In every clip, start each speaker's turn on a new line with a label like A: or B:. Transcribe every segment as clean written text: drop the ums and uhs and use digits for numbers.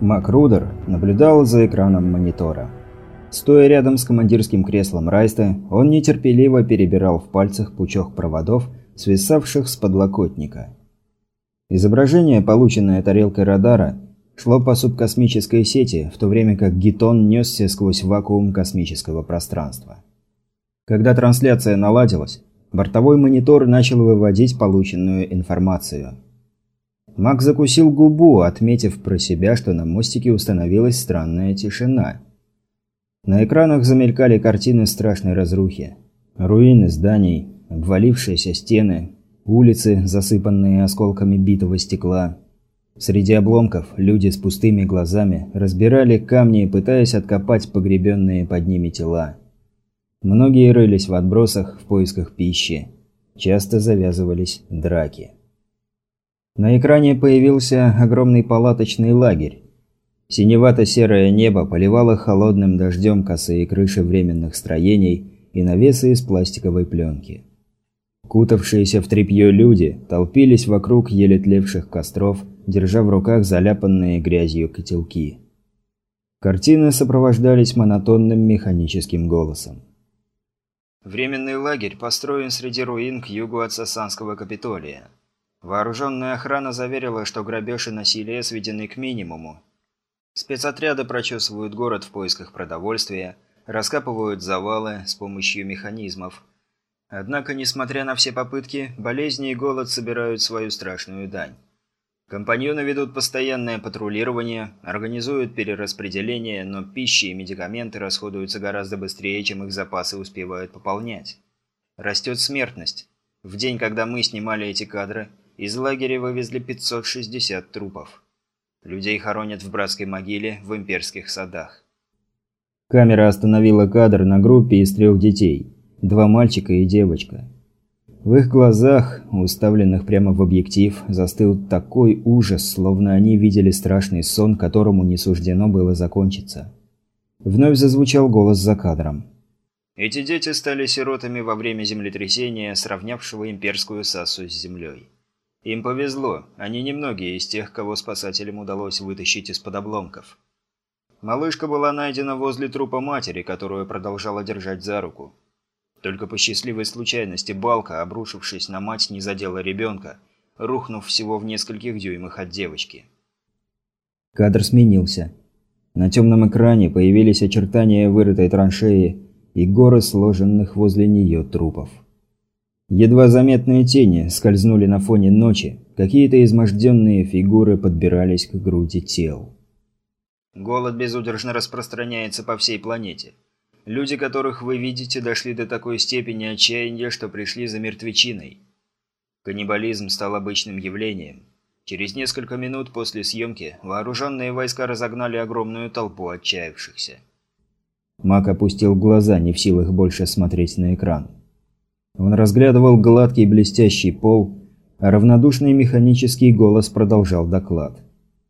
A: Макрудер наблюдал за экраном монитора. Стоя рядом с командирским креслом Райста, он нетерпеливо перебирал в пальцах пучок проводов, свисавших с подлокотника. Изображение, полученное тарелкой радара, шло по субкосмической сети, в то время как Гитон несся сквозь вакуум космического пространства. Когда трансляция наладилась, бортовой монитор начал выводить полученную информацию. Мак закусил губу, отметив про себя, что на мостике установилась странная тишина. На экранах замелькали картины страшной разрухи. Руины зданий, обвалившиеся стены, улицы, засыпанные осколками битого стекла. Среди обломков люди с пустыми глазами разбирали камни, пытаясь откопать погребенные под ними тела. Многие рылись в отбросах в поисках пищи. Часто завязывались драки. На экране появился огромный палаточный лагерь. Синевато-серое небо поливало холодным дождем косые крыши временных строений и навесы из пластиковой пленки. Кутавшиеся в тряпье люди толпились вокруг еле тлевших костров, держа в руках заляпанные грязью котелки. Картины сопровождались монотонным механическим голосом. Временный лагерь построен среди руин к югу от Сасанского Капитолия. Вооруженная охрана заверила, что грабеж и насилие сведены к минимуму. Спецотряды прочесывают город в поисках продовольствия, раскапывают завалы с помощью механизмов. Однако, несмотря на все попытки, болезни и голод собирают свою страшную дань. Компаньоны ведут постоянное патрулирование, организуют перераспределение, но пища и медикаменты расходуются гораздо быстрее, чем их запасы успевают пополнять. Растет смертность. В день, когда мы снимали эти кадры, из лагеря вывезли 560 трупов. Людей хоронят в братской могиле в имперских садах. Камера остановила кадр на группе из 3 детей. 2 мальчика и девочка. В их глазах, уставленных прямо в объектив, застыл такой ужас, словно они видели страшный сон, которому не суждено было закончиться. Вновь зазвучал голос за кадром. Эти дети стали сиротами во время землетрясения, сравнявшего имперскую Сассу с землей. Им повезло, они немногие из тех, кого спасателям удалось вытащить из-под обломков. Малышка была найдена возле трупа матери, которую продолжала держать за руку. Только по счастливой случайности балка, обрушившись на мать, не задела ребенка, рухнув всего в нескольких дюймах от девочки. Кадр сменился. На темном экране появились очертания вырытой траншеи и горы сложенных возле нее трупов. Едва заметные тени скользнули на фоне ночи, какие-то изможденные фигуры подбирались к груди тел. Голод безудержно распространяется по всей планете. Люди, которых вы видите, дошли до такой степени отчаяния, что пришли за мертвечиной. Каннибализм стал обычным явлением. Через несколько минут после съемки вооруженные войска разогнали огромную толпу отчаявшихся. Мак опустил глаза, не в силах больше смотреть на экран. Он разглядывал гладкий блестящий пол, а равнодушный механический голос продолжал доклад.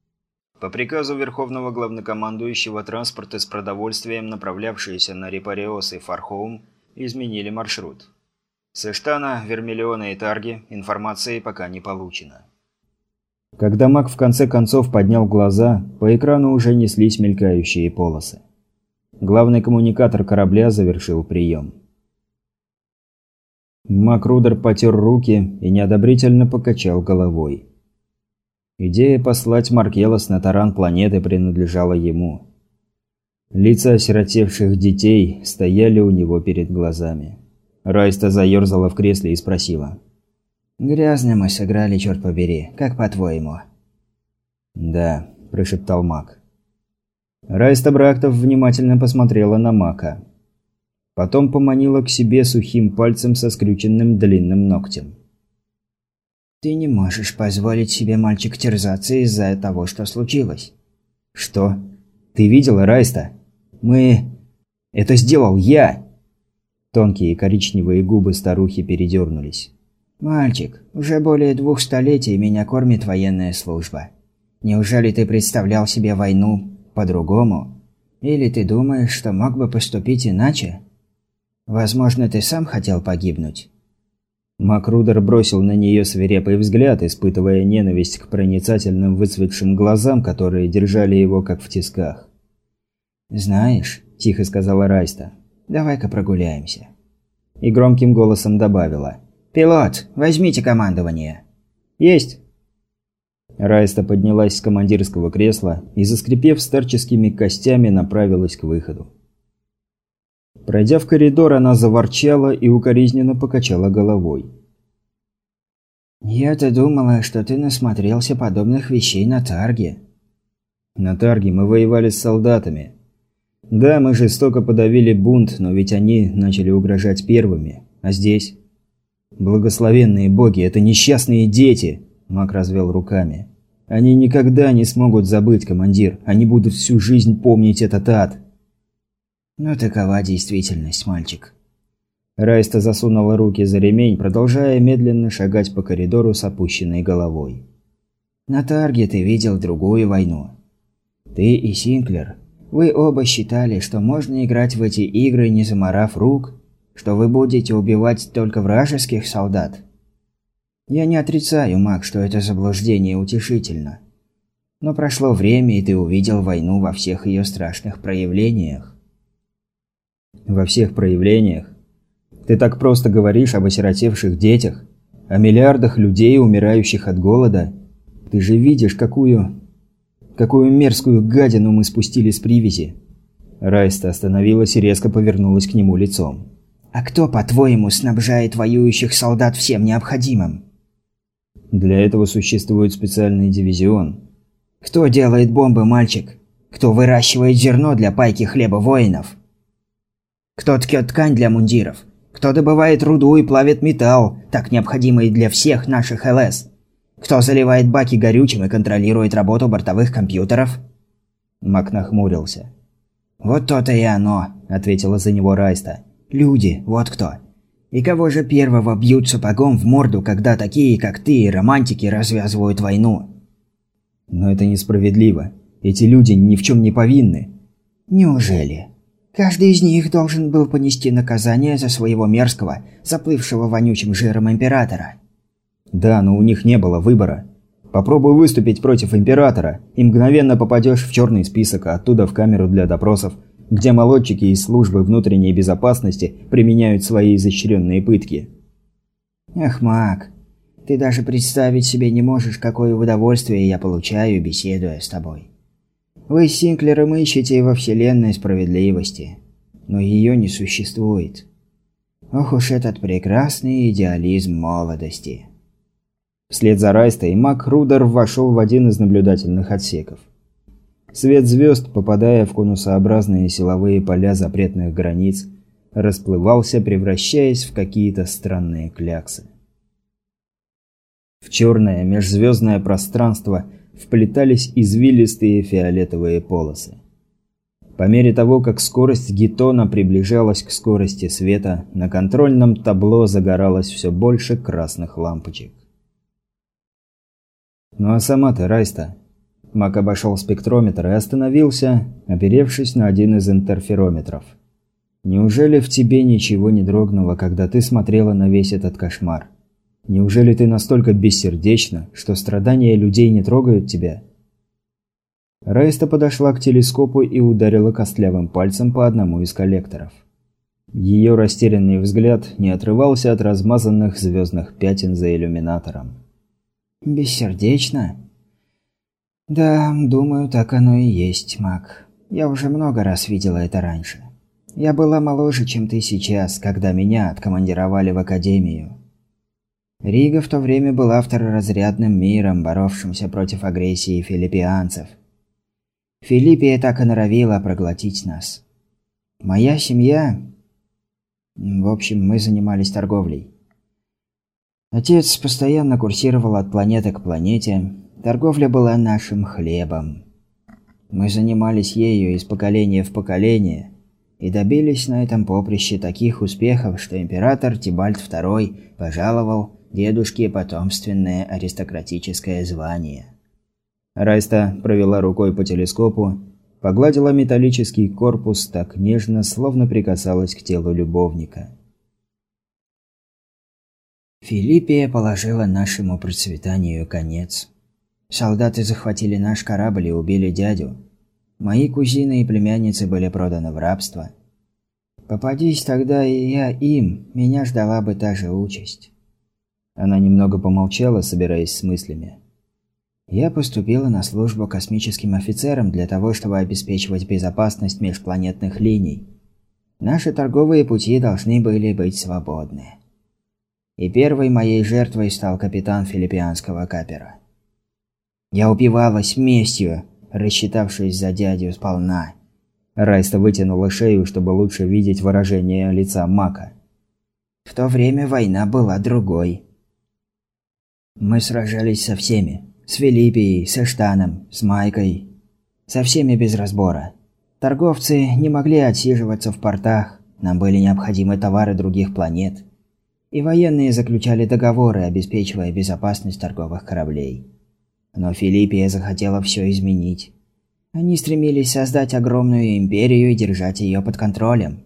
A: По приказу Верховного Главнокомандующего транспорты с продовольствием, направлявшиеся на Репариос и Фархоум, изменили маршрут. С Эштана, Вермиллиона и Тарги информации пока не получено. Когда Мак в конце концов поднял глаза, по экрану уже неслись мелькающие полосы. Главный коммуникатор корабля завершил прием. Макрудер потер руки и неодобрительно покачал головой. Идея послать Маркелос на таран планеты принадлежала ему. Лица осиротевших детей стояли у него перед глазами. Райста заерзала в кресле и спросила. «Грязно мы сыграли, черт побери. Как по-твоему?» «Да», – прошептал Мак. Райста Брактов внимательно посмотрела на Мака. Потом поманила к себе сухим пальцем со скрюченным длинным ногтем. «Ты не можешь позволить себе, мальчик, терзаться из-за того, что случилось». «Что? Ты видела, Райста? Мы... Это сделал я!» Тонкие коричневые губы старухи передернулись. «Мальчик, уже более 2 столетий меня кормит военная служба. Неужели ты представлял себе войну по-другому? Или ты думаешь, что мог бы поступить иначе? Возможно, ты сам хотел погибнуть?» Макрудер бросил на нее свирепый взгляд, испытывая ненависть к проницательным выцветшим глазам, которые держали его как в тисках. «Знаешь», – тихо сказала Райста, – «давай-ка прогуляемся». И громким голосом добавила: «Пилот, возьмите командование». «Есть». Райста поднялась с командирского кресла и, заскрипев старческими костями, направилась к выходу. Пройдя в коридор, она заворчала и укоризненно покачала головой. «Я-то думала, что ты насмотрелся подобных вещей на Тарге». «На Тарге мы воевали с солдатами. Да, мы жестоко подавили бунт, но ведь они начали угрожать первыми. А здесь? Благословенные боги, это несчастные дети!» Мак развел руками. «Они никогда не смогут забыть, командир. Они будут всю жизнь помнить этот ад». «Ну, такова действительность, мальчик». Райста засунула руки за ремень, продолжая медленно шагать по коридору с опущенной головой. «На Тарге ты видел другую войну. Ты и Синклер, вы оба считали, что можно играть в эти игры, не заморав рук, что вы будете убивать только вражеских солдат. Я не отрицаю, Мак, что это заблуждение утешительно. Но прошло время, и ты увидел войну во всех ее страшных проявлениях». «Во всех проявлениях? Ты так просто говоришь об осиротевших детях, о миллиардах людей, умирающих от голода. Ты же видишь, какую мерзкую гадину мы спустили с привязи». Райста остановилась и резко повернулась к нему лицом. «А кто, по-твоему, снабжает воюющих солдат всем необходимым?» «Для этого существует специальный дивизион». «Кто делает бомбы, мальчик? Кто выращивает зерно для пайки хлеба воинов? Кто ткет ткань для мундиров? Кто добывает руду и плавит металл, так необходимый для всех наших ЛС? Кто заливает баки горючим и контролирует работу бортовых компьютеров?» Мак нахмурился. «Вот то-то и оно», – ответила за него Райста. «Люди, вот кто. И кого же первого бьют сапогом в морду, когда такие, как ты, и романтики развязывают войну?» «Но это несправедливо. Эти люди ни в чем не повинны». «Неужели? Каждый из них должен был понести наказание за своего мерзкого, заплывшего вонючим жиром императора». «Да, но у них не было выбора. Попробуй выступить против императора, и мгновенно попадешь в черный список, а оттуда в камеру для допросов, где молодчики из службы внутренней безопасности применяют свои изощренные пытки». «Эх, Мак, ты даже представить себе не можешь, какое удовольствие я получаю, беседуя с тобой. Вы с Синклером ищете во вселенной справедливости, но ее не существует. Ох уж этот прекрасный идеализм молодости». Вслед за Райстой Макрудер вошел в один из наблюдательных отсеков. Свет звезд, попадая в конусообразные силовые поля запретных границ, расплывался, превращаясь в какие-то странные кляксы. В черное межзвездное пространство вплетались извилистые фиолетовые полосы. По мере того, как скорость Гиттона приближалась к скорости света, на контрольном табло загоралось все больше красных лампочек. «Ну а сама-то, Райста?» Мак обошел спектрометр и остановился, оперевшись на один из интерферометров. «Неужели в тебе ничего не дрогнуло, когда ты смотрела на весь этот кошмар? Неужели ты настолько бессердечна, что страдания людей не трогают тебя?» Райста подошла к телескопу и ударила костлявым пальцем по одному из коллекторов. Ее растерянный взгляд не отрывался от размазанных звездных пятен за иллюминатором. «Бессердечно?» «Да, думаю, так оно и есть, Мак. Я уже много раз видела это раньше. Я была моложе, чем ты сейчас, когда меня откомандировали в академию. Рига в то время была второразрядным миром, боровшимся против агрессии филиппианцев. Филиппия так и норовила проглотить нас. Моя семья... В общем, мы занимались торговлей. Отец постоянно курсировал от планеты к планете. Торговля была нашим хлебом. Мы занимались ею из поколения в поколение и добились на этом поприще таких успехов, что император Тибальт II пожаловал дедушке потомственное аристократическое звание. Райста провела рукой по телескопу, погладила металлический корпус так нежно, словно прикасалась к телу любовника.
B: Филиппия положила нашему процветанию конец. Солдаты захватили наш корабль и убили дядю. Мои кузины и племянницы были проданы в рабство. Попадись тогда и я им, меня ждала бы та же участь.
A: Она немного помолчала, собираясь с мыслями.
B: Я поступила на службу космическим офицером для того, чтобы обеспечивать безопасность межпланетных линий. Наши торговые пути должны были быть свободны. И первой моей жертвой стал капитан филиппианского капера. Я упивалась местью, рассчитавшись за дядю сполна.
A: Райста вытянула шею, чтобы лучше видеть выражение лица Мака.
B: В то время война была другой. Мы сражались со всеми. С Филиппией, с Эштаном, с Майкой. Со всеми без разбора. Торговцы не могли отсиживаться в портах, нам были необходимы товары других планет. И военные заключали договоры, обеспечивая безопасность торговых кораблей. Но Филиппия захотела все изменить. Они стремились создать огромную империю и держать ее под контролем.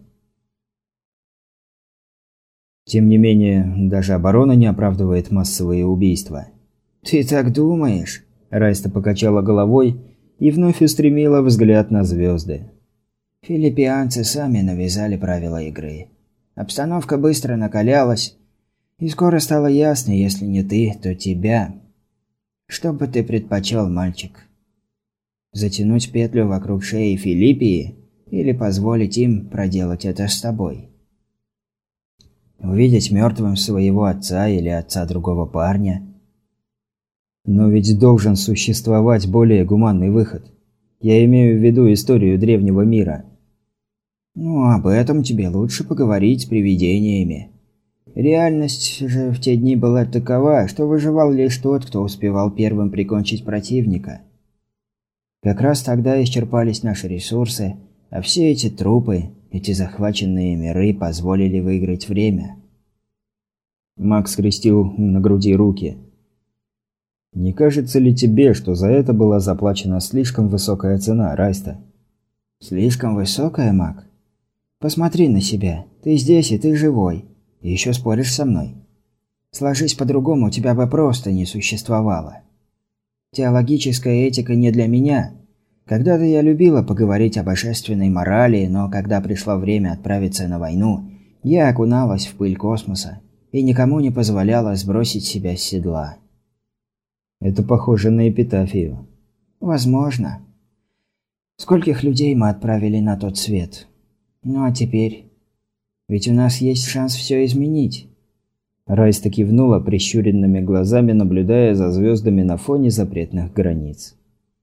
A: Тем не менее, даже оборона не оправдывает массовые убийства.
B: «Ты так думаешь?»
A: Райста покачала головой и вновь устремила взгляд на звезды.
B: Филиппианцы сами навязали правила игры. Обстановка быстро накалялась, и скоро стало ясно, если не ты, то тебя. Что бы ты предпочел, мальчик? Затянуть петлю вокруг шеи Филиппии или позволить им проделать это с тобой? Увидеть мертвым своего отца или отца другого парня?
A: Но ведь должен существовать более гуманный выход. Я имею в виду историю древнего мира.
B: Ну, об этом тебе лучше поговорить с привидениями. Реальность же в те дни была такова, что выживал лишь тот, кто успевал первым прикончить противника. Как раз тогда исчерпались наши ресурсы, а все эти трупы, эти захваченные миры позволили выиграть время.
A: Макс скрестил на груди руки. Не кажется ли тебе, что за это была заплачена слишком высокая цена, Райста?
B: Слишком высокая, Мак? Посмотри на себя. Ты здесь и ты живой. И еще споришь со мной. Сложись по-другому, тебя бы просто не существовало. Теологическая этика не для меня. Когда-то я любила поговорить о божественной морали, но когда пришло время отправиться на войну, я окуналась в пыль космоса и никому не позволяла сбросить себя с седла.
A: Это похоже на эпитафию.
B: Возможно. Скольких людей мы отправили на тот свет? Ну а теперь? Ведь у нас есть шанс все изменить.
A: Райста кивнула прищуренными глазами, наблюдая за звездами на фоне запретных границ.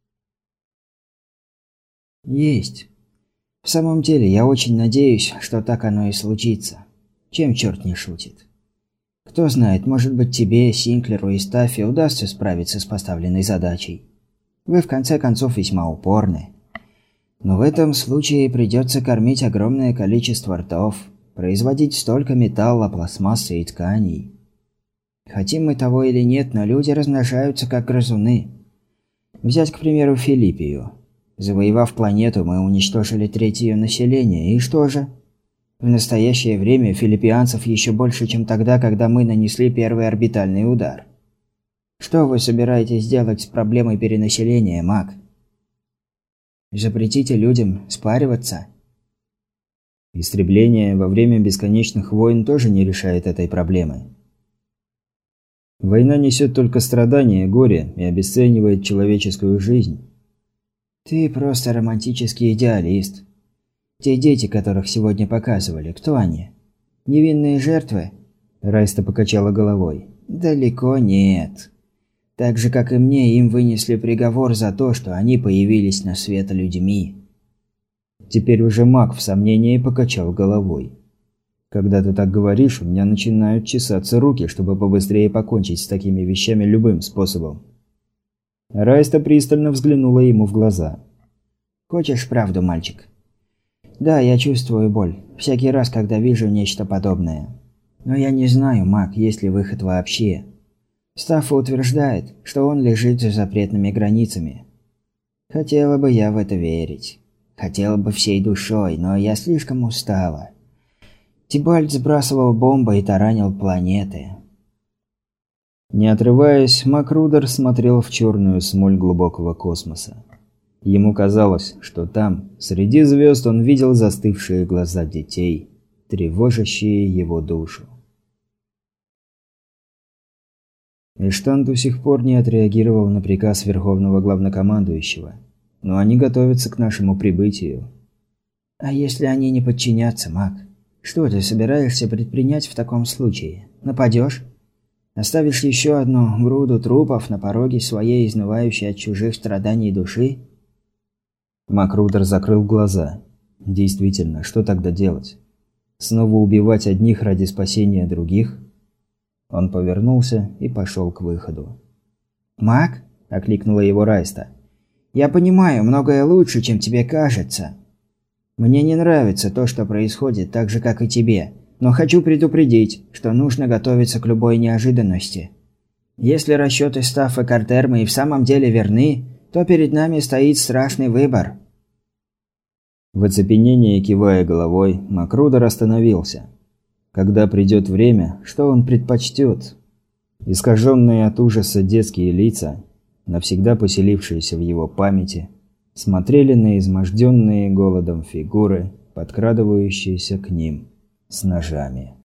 B: Есть. В самом деле, я очень надеюсь, что так оно и случится. Чем черт не шутит? Кто знает, может быть тебе, Синклеру и Стаффи удастся справиться с поставленной задачей. Вы в конце концов весьма упорны. Но в этом случае придется кормить огромное количество ртов, производить столько металла, пластмассы и тканей. Хотим мы того или нет, но люди размножаются как грызуны. Взять, к примеру, Филиппию. Завоевав планету, мы уничтожили треть ее населения, и что же? В настоящее время филиппианцев еще больше, чем тогда, когда мы нанесли первый орбитальный удар. Что вы собираетесь делать с проблемой перенаселения, Мак? Запретите людям спариваться?
A: Истребление во время бесконечных войн тоже не решает этой проблемы. Война несет только страдания, горе и обесценивает человеческую жизнь.
B: Ты просто романтический идеалист. Те дети, которых сегодня показывали, кто они? Невинные жертвы?
A: Райста покачала головой.
B: Далеко нет. Так же, как и мне, им вынесли приговор за то, что они появились на свет людьми.
A: Теперь уже Мак в сомнении покачал головой. Когда ты так говоришь, у меня начинают чесаться руки, чтобы побыстрее покончить с такими вещами любым способом. Райста пристально взглянула ему в глаза.
B: Хочешь правду, мальчик? Да, я чувствую боль. Всякий раз, когда вижу нечто подобное. Но я не знаю, Мак, есть ли выход вообще. Стаффа утверждает, что он лежит за запретными границами. Хотела бы я в это верить. Хотела бы всей душой, но я слишком устала. Тибальт сбрасывал бомбы и таранил планеты.
A: Не отрываясь, Макрудер смотрел в черную смоль глубокого космоса. Ему казалось, что там, среди звезд, он видел застывшие глаза детей, тревожащие его душу. Эштан до сих пор не отреагировал на приказ Верховного Главнокомандующего, но они готовятся к нашему прибытию.
B: А если они не подчинятся, маг? Что ты собираешься предпринять в таком случае? Нападешь? Оставишь еще одну груду трупов на пороге своей изнывающей от чужих страданий души?
A: Макрудер закрыл глаза. Действительно, что тогда делать? Снова убивать одних ради спасения других? Он повернулся и пошел к выходу.
B: «Маг?» – окликнула его Райста. «Я понимаю, многое лучше, чем тебе кажется. Мне не нравится то, что происходит, так же, как и тебе, но хочу предупредить, что нужно готовиться к любой неожиданности. Если расчеты Стаффа Картерма и в самом деле верны, то перед нами стоит страшный выбор».
A: В оцепенении, кивая головой, Макрудер остановился. Когда придет время, что он предпочтет? Искаженные от ужаса детские лица, навсегда поселившиеся в его памяти, смотрели на изможденные голодом фигуры, подкрадывающиеся к ним с ножами.